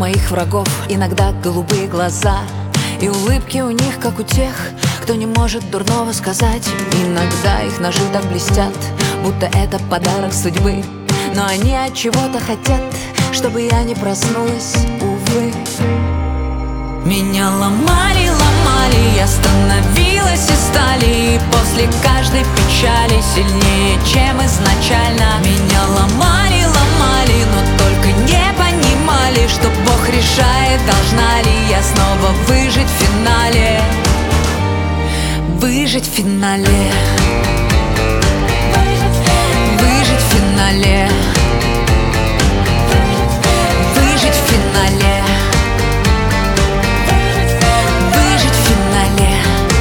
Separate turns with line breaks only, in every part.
моих врагов иногда голубые глаза, и улыбки у них, как у тех, кто не может дурного сказать. Иногда их ножи так блестят, будто это подарок судьбы, но они от чего-то хотят, чтобы я не проснулась, увы. Меня ломали, ломали, я становилась из стали, и после каждой печали сильнее, чем изначально. Меня ломали, ломали, но только не понимали, что Бог решает, должна ли я снова выжить в финале. Выжить в финале. Выжить в финале. Выжить в финале. Выжить в финале.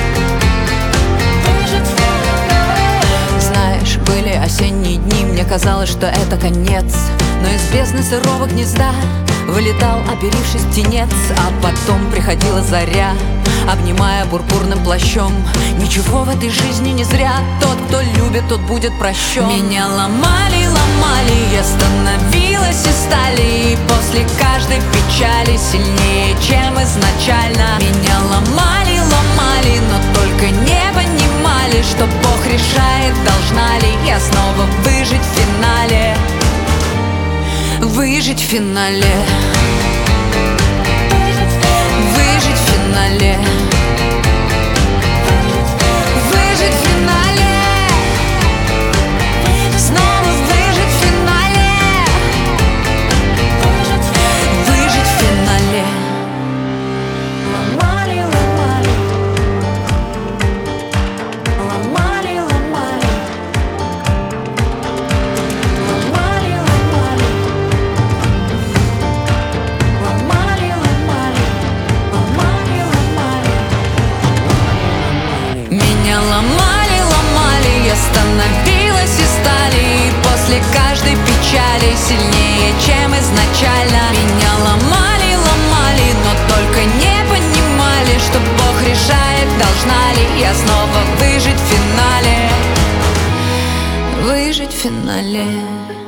Знаешь, были осенние дни, мне казалось, что это конец, но из бездны сырого гнезда вылетал, оперившись птенец. А потом приходила заря, обнимая пурпурным плащом. Ничего в этой жизни не зря, тот, кто любит, тот будет прощен. Меня ломали, ломали, я становилась из стали, и после каждой печали сильнее, чем изначально. Меня ломали, ломали, но только не понимали, что Бог решает, должна ли я снова выжить в финале. Выжить в финале. Выжить в финале. Выжить в финале. Снова выжить в финале. Выжить в финале. Ломали, ломали. Ломали, ломали. Ломали, ломали. Ломали, ломали. Ломали, ломали. Меня ломали, ломали, я становилась из стали, и после каждой печали сильнее, чем изначально. Меня ломали, ломали, но только не понимали, что Бог решает, должна ли я снова выжить в финале. Выжить в финале.